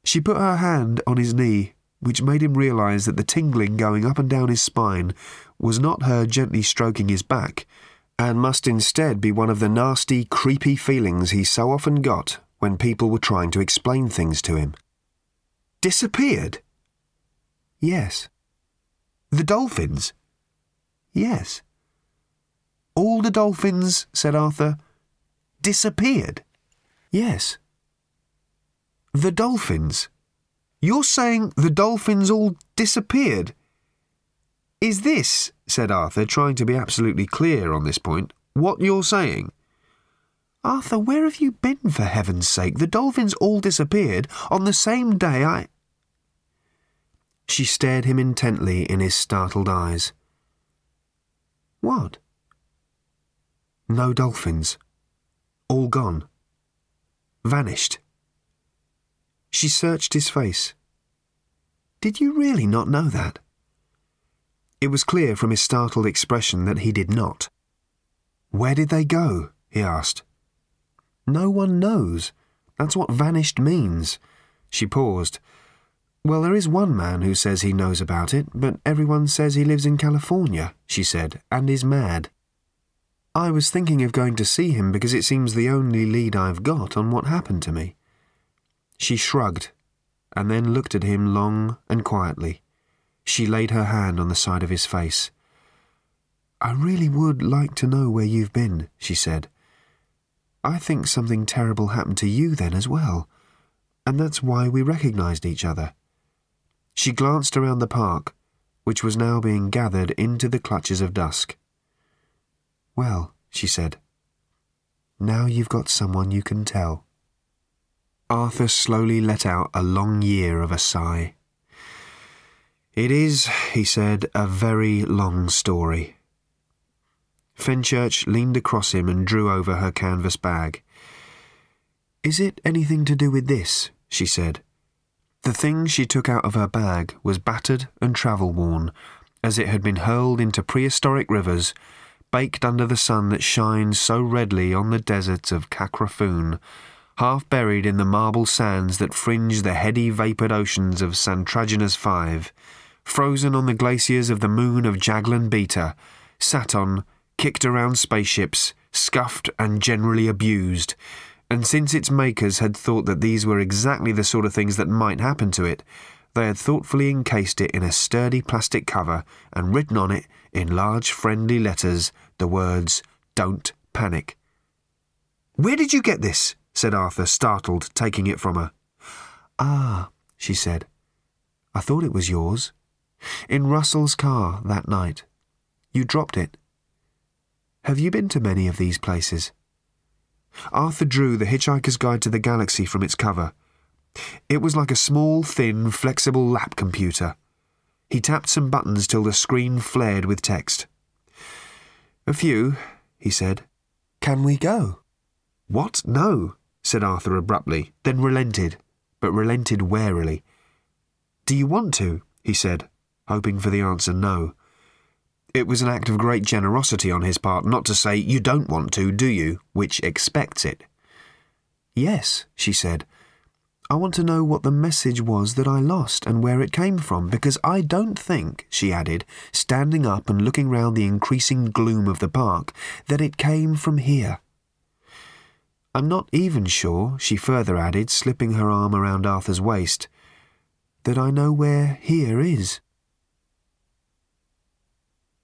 She put her hand on his knee, which made him realise that the tingling going up and down his spine was not her gently stroking his back, and must instead be one of the nasty, creepy feelings he so often got when people were trying to explain things to him. Disappeared? Yes. The dolphins? Yes. All the dolphins, said Arthur, disappeared? Yes. The dolphins? You're saying the dolphins all disappeared? Is this, said Arthur, trying to be absolutely clear on this point, what you're saying? Arthur, where have you been, for heaven's sake? The dolphins all disappeared on the same day She stared him intently in his startled eyes. What? No dolphins. All gone. Vanished. She searched his face. Did you really not know that? It was clear from his startled expression that he did not. Where did they go? He asked. No one knows. That's what vanished means. She paused. Well, there is one man who says he knows about it, but everyone says he lives in California, she said, and is mad. I was thinking of going to see him because it seems the only lead I've got on what happened to me. She shrugged, and then looked at him long and quietly. She laid her hand on the side of his face. I really would like to know where you've been, she said. I think something terrible happened to you then as well, and that's why we recognised each other. She glanced around the park, which was now being gathered into the clutches of dusk. Well, she said, now you've got someone you can tell. Arthur slowly let out a long year of a sigh. It is, he said, a very long story. Fenchurch leaned across him and drew over her canvas bag. Is it anything to do with this? She said. The thing she took out of her bag was battered and travel-worn, as it had been hurled into prehistoric rivers, baked under the sun that shines so redly on the deserts of Kakrafoon, half buried in the marble sands that fringe the heady vapoured oceans of Santraginus V, frozen on the glaciers of the moon of Jaglan Beta, sat on, kicked around spaceships, scuffed and generally abused, and since its makers had thought that these were exactly the sort of things that might happen to it, they had thoughtfully encased it in a sturdy plastic cover and written on it, in large friendly letters, the words, "Don't panic." "Where did you get this?" said Arthur, startled, taking it from her. "Ah," she said. "I thought it was yours. In Russell's car that night. You dropped it. Have you been to many of these places?" Arthur drew The Hitchhiker's Guide to the Galaxy from its cover. It was like a small, thin, flexible lap computer. He tapped some buttons till the screen flared with text. "A few," he said. "Can we go?" "What? No," said Arthur abruptly, then relented, but relented warily. "Do you want to?" he said, hoping for the answer no. It was an act of great generosity on his part not to say, "You don't want to, do you?" which expects it. "Yes," she said. "I want to know what the message was that I lost and where it came from, because I don't think," she added, standing up and looking round the increasing gloom of the park, "that it came from here. I'm not even sure," she further added, slipping her arm around Arthur's waist, "that I know where here is."